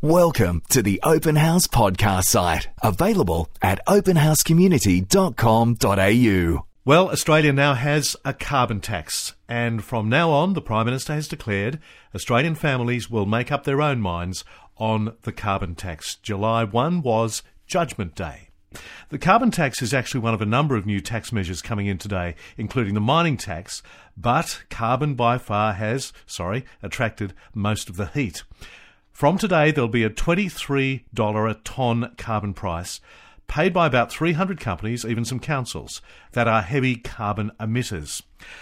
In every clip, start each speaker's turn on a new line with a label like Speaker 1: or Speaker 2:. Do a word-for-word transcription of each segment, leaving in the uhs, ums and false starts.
Speaker 1: Welcome to the Open House podcast site, available at open house community dot com dot a u.
Speaker 2: Well, Australia now has a carbon tax, and from now on, the Prime Minister has declared Australian families will make up their own minds on the carbon tax. July first was Judgment Day. The carbon tax is actually one of a number of new tax measures coming in today, including the mining tax, but carbon by far has, sorry, attracted most of the heat. From today, there'll be a twenty-three dollars a tonne carbon price paid by about three hundred companies, even some councils, that are heavy carbon emitters.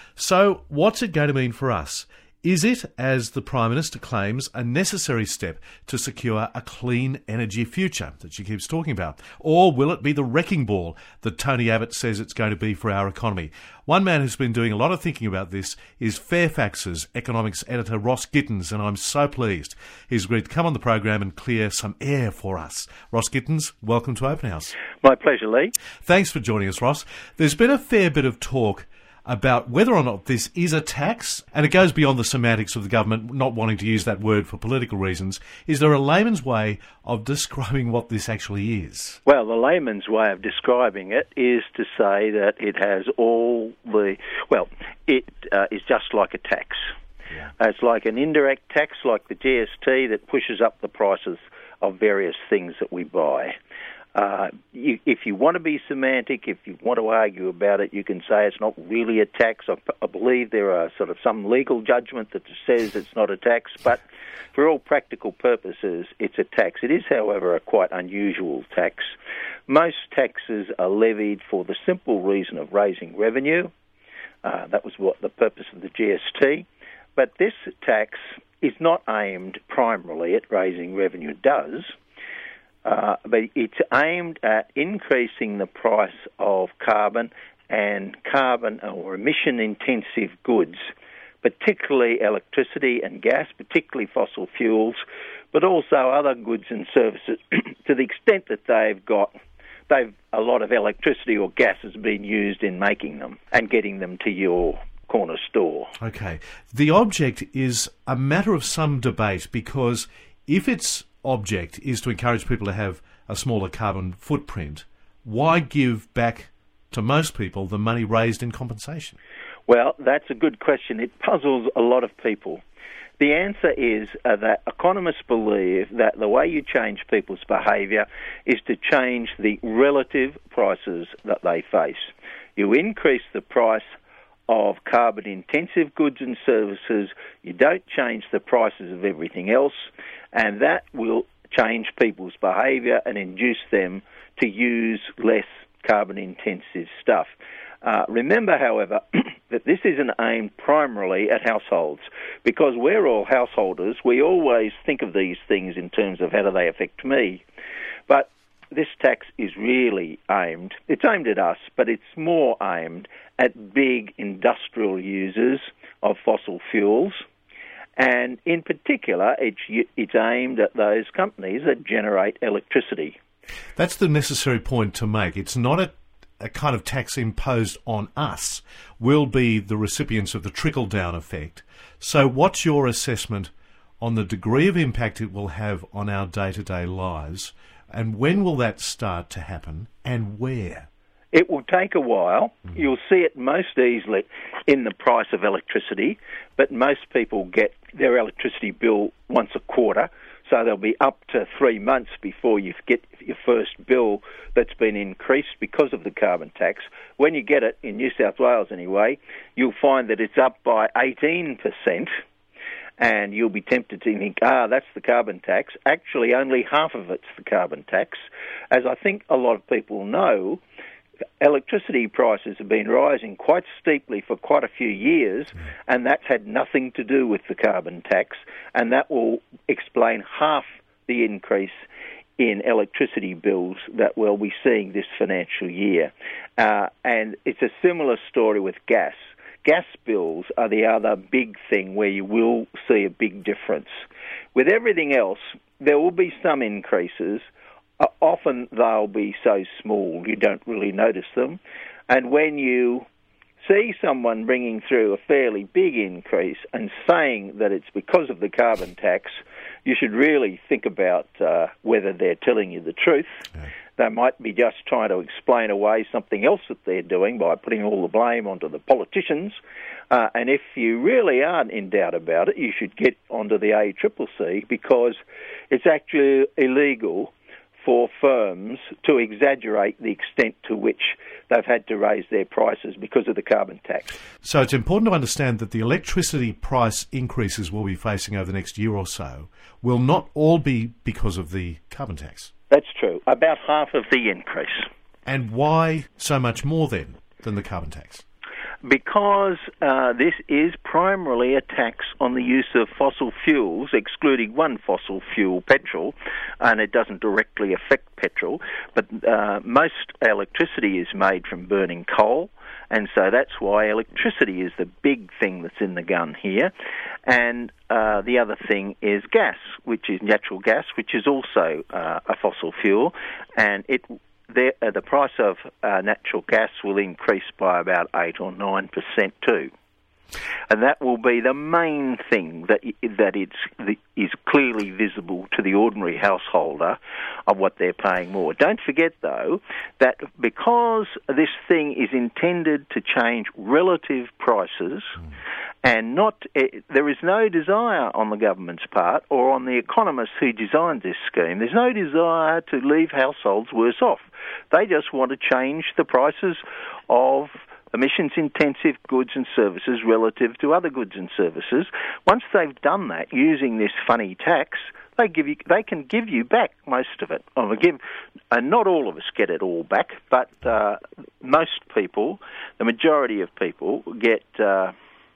Speaker 2: So what's it going to mean for us? Is it, as the Prime Minister claims, a necessary step to secure a clean energy future that she keeps talking about? Or will it be the wrecking ball that Tony Abbott says it's going to be for our economy? One man who's been doing a lot of thinking about this is Fairfax's economics editor Ross Gittins, and I'm so pleased he's agreed to come on the program and clear some air for us. Ross Gittins, welcome to Open House.
Speaker 3: My pleasure, Lee.
Speaker 2: Thanks for joining us, Ross. There's been a fair bit of talk about whether or not this is a tax, and it goes beyond the semantics of the government not wanting to use that word for political reasons. Is there a layman's way of describing what this actually is?
Speaker 3: Well, the layman's way of describing it is to say that it has all the, well, it uh, is just like a tax. Yeah. Uh, it's like an indirect tax, like the G S T, that pushes up the prices of various things that we buy. Uh, you, if you want to be semantic, if you want to argue about it, you can say it's not really a tax. I, I believe there are sort of some legal judgment that says it's not a tax, but for all practical purposes, it's a tax. It is, however, a quite unusual tax. Most taxes are levied for the simple reason of raising revenue. Uh, that was what the purpose of the G S T. But this tax is not aimed primarily at raising revenue. It does. Uh, but it's aimed at increasing the price of carbon and carbon or emission-intensive goods, particularly electricity and gas, particularly fossil fuels, but also other goods and services to the extent that they've got they've a lot of electricity or gas has been used in making them and getting them to your corner store.
Speaker 2: Okay. The object is a matter of some debate, because if it's object is to encourage people to have a smaller carbon footprint, why give back to most people the money raised in compensation?
Speaker 3: Well, that's a good question. It puzzles a lot of people. The answer is uh, that economists believe that the way you change people's behaviour is to change the relative prices that they face. You increase the price of carbon-intensive goods and services, you don't change the prices of everything else, and that will change people's behaviour and induce them to use less carbon-intensive stuff. Uh, remember, however, that this isn't aimed primarily at households, because we're all householders. We always think of these things in terms of how do they affect me, but this tax is really aimed, it's aimed at us, but it's more aimed at big industrial users of fossil fuels. And in particular, it's, it's aimed at those companies that generate electricity.
Speaker 2: That's the necessary point to make. It's not a, a kind of tax imposed on us. We'll be the recipients of the trickle-down effect. So what's your assessment on the degree of impact it will have on our day-to-day lives? And when will that start to happen, and where?
Speaker 3: It will take a while. Mm. You'll see it most easily in the price of electricity, but most people get their electricity bill once a quarter, so they'll be up to three months before you get your first bill that's been increased because of the carbon tax. When you get it, in New South Wales anyway, you'll find that it's up by eighteen percent, and you'll be tempted to think, ah, that's the carbon tax. Actually, only half of it's the carbon tax. As I think a lot of people know, electricity prices have been rising quite steeply for quite a few years, and that's had nothing to do with the carbon tax, and that will explain half the increase in electricity bills that we'll be seeing this financial year. Uh, and it's a similar story with gas. Gas bills are the other big thing where you will see a big difference. With everything else, there will be some increases. Uh, often they'll be so small you don't really notice them. And when you see someone bringing through a fairly big increase and saying that it's because of the carbon tax, you should really think about uh, whether they're telling you the truth. Yeah. They might be just trying to explain away something else that they're doing by putting all the blame onto the politicians. Uh, and if you really aren't in doubt about it, you should get onto the A C C C, because it's actually illegal for firms to exaggerate the extent to which they've had to raise their prices because of the carbon tax.
Speaker 2: So it's important to understand that the electricity price increases we'll be facing over the next year or so will not all be because of the carbon tax.
Speaker 3: That's true. About half of the increase.
Speaker 2: And why so much more then than the carbon tax?
Speaker 3: Because uh, this is primarily a tax on the use of fossil fuels, excluding one fossil fuel, petrol, and it doesn't directly affect petrol, but uh, most electricity is made from burning coal, and so that's why electricity is the big thing that's in the gun here. And uh, the other thing is gas, which is natural gas, which is also uh, a fossil fuel, and it The, uh, the price of uh, natural gas will increase by about eight or nine percent too, and that will be the main thing that that it's the, is clearly visible to the ordinary householder of what they're paying more. Don't forget though that because this thing is intended to change relative prices. Mm. And not, uh, there is no desire on the government's part or on the economists who designed this scheme. There's no desire to leave households worse off. They just want to change the prices of emissions-intensive goods and services relative to other goods and services. Once they've done that using this funny tax, they give you, they can give you back most of it. Oh, give, and not all of us get it all back, but uh, most people, the majority of people, get Uh,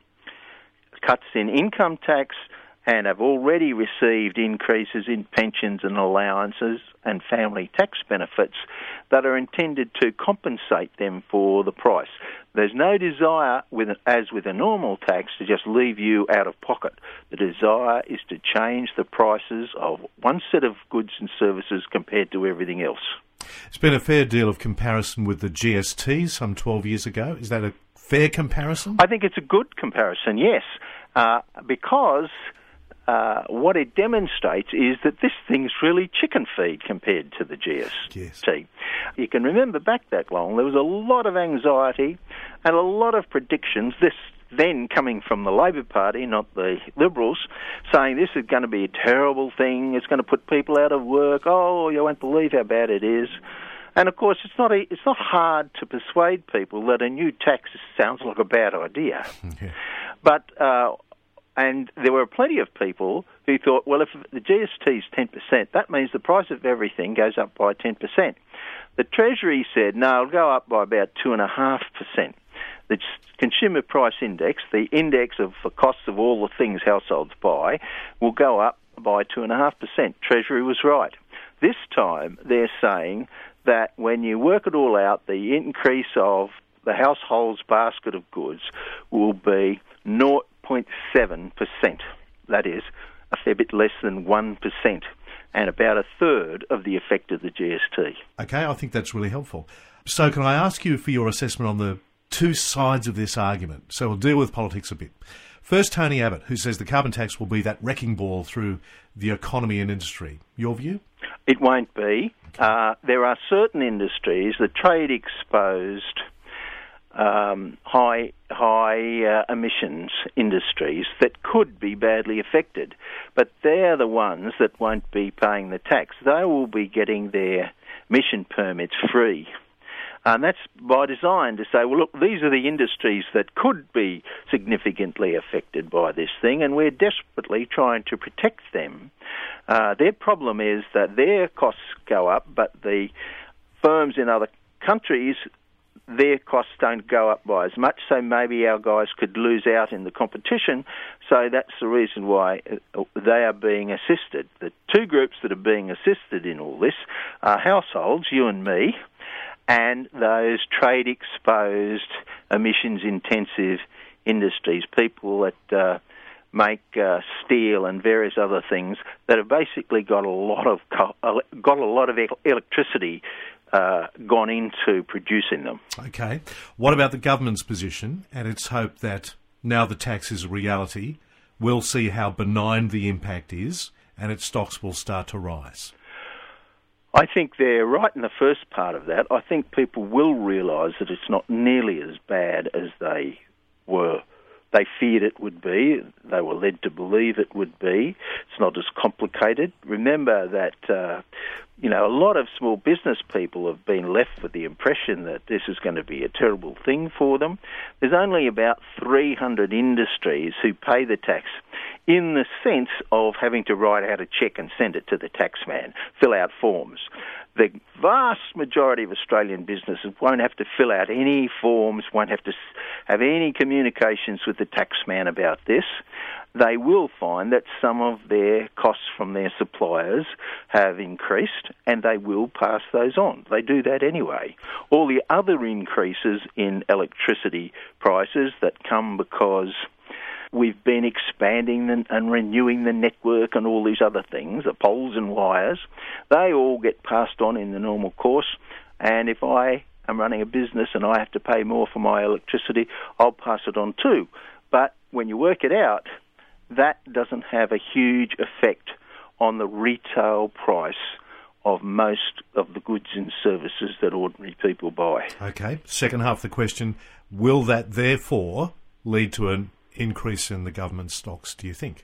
Speaker 3: cuts in income tax and have already received increases in pensions and allowances and family tax benefits that are intended to compensate them for the price. There's no desire, with, as with a normal tax, to just leave you out of pocket. The desire is to change the prices of one set of goods and services compared to everything else.
Speaker 2: It's been a fair deal of comparison with the G S T some twelve years ago. Is that a fair comparison?
Speaker 3: I think it's a good comparison, yes, uh, because uh, what it demonstrates is that this thing's really chicken feed compared to the G S T. Yes. You can remember back that long, there was a lot of anxiety and a lot of predictions, this then coming from the Labor Party, not the Liberals, saying this is going to be a terrible thing, it's going to put people out of work, oh, you won't believe how bad it is. And of course, it's not a, it's not hard to persuade people that a new tax sounds like a bad idea. Okay. But uh, and there were plenty of people who thought, well, if the G S T is ten percent, that means the price of everything goes up by ten percent. The Treasury said, no, it'll go up by about two and a half percent. The Consumer Price Index, the index of the costs of all the things households buy, will go up by two and a half percent. Treasury was right. This time, they're saying that when you work it all out, the increase of the household's basket of goods will be zero point seven percent. That is, a fair bit less than one percent, and about a third of the effect of the G S T.
Speaker 2: Okay, I think that's really helpful. So can I ask you for your assessment on the two sides of this argument? So we'll deal with politics a bit. First, Tony Abbott, who says the carbon tax will be that wrecking ball through the economy and industry. Your view?
Speaker 3: It won't be. Okay. Uh, there are certain industries, the trade-exposed, um, high high uh, emissions industries, that could be badly affected, but they're the ones that won't be paying the tax. They will be getting their emission permits free. And that's by design to say, well, look, these are the industries that could be significantly affected by this thing, and we're desperately trying to protect them. Uh, their problem is that their costs go up, but the firms in other countries, their costs don't go up by as much, so maybe our guys could lose out in the competition. So that's the reason why they are being assisted. The two groups that are being assisted in all this are households, you and me, and those trade-exposed, emissions-intensive industries, people that uh, make uh, steel and various other things that have basically got a lot of co- got a lot of electricity uh, gone into producing them.
Speaker 2: Okay. What about the government's position and its hope that now the tax is a reality, we'll see how benign the impact is, and its stocks will start to rise?
Speaker 3: I think they're right in the first part of that. I think people will realise that it's not nearly as bad as they were. They feared it would be. They were led to believe it would be. It's not as complicated. Remember that, uh, you know, a lot of small business people have been left with the impression that this is going to be a terrible thing for them. There's only about three hundred industries who pay the tax in the sense of having to write out a cheque and send it to the taxman, fill out forms. The vast majority of Australian businesses won't have to fill out any forms, won't have to have any communications with the taxman about this. They will find that some of their costs from their suppliers have increased, and they will pass those on. They do that anyway. All the other increases in electricity prices that come because we've been expanding and, and renewing the network and all these other things, the poles and wires, they all get passed on in the normal course. And if I am running a business and I have to pay more for my electricity, I'll pass it on too. But when you work it out, that doesn't have a huge effect on the retail price of most of the goods and services that ordinary people buy.
Speaker 2: Okay, second half of the question, will that therefore lead to an increase in the government stocks, do you think?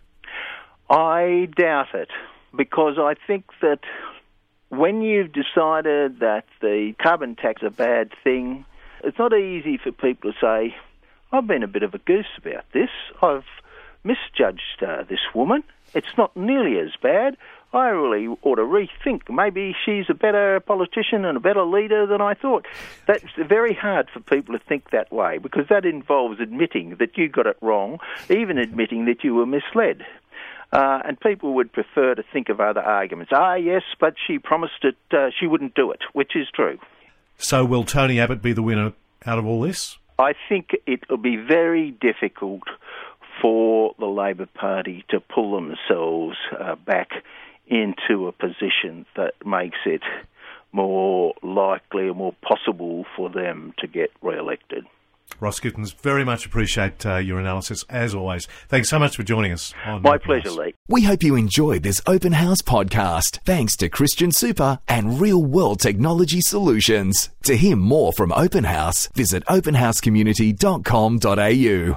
Speaker 3: I doubt it, because I think that when you've decided that the carbon tax is a bad thing, it's not easy for people to say, I've been a bit of a goose about this, I've misjudged uh, this woman, it's not nearly as bad, I really ought to rethink. Maybe she's a better politician and a better leader than I thought. That's very hard for people to think that way, because that involves admitting that you got it wrong, even admitting that you were misled. Uh, and people would prefer to think of other arguments. Ah, yes, but she promised it, uh, she wouldn't do it, which is true.
Speaker 2: So will Tony Abbott be the winner out of all this?
Speaker 3: I think it will be very difficult for the Labor Party to pull themselves uh, back into a position that makes it more likely or more possible for them to get re-elected.
Speaker 2: Ross Gittins, very much appreciate uh, your analysis, as always. Thanks so much for joining us. On
Speaker 3: My
Speaker 2: Open
Speaker 3: pleasure,
Speaker 2: House.
Speaker 3: Lee.
Speaker 1: We hope you enjoyed this Open House podcast, thanks to Christian Super and Real World Technology Solutions. To hear more from Open House, visit open house community dot com dot a u.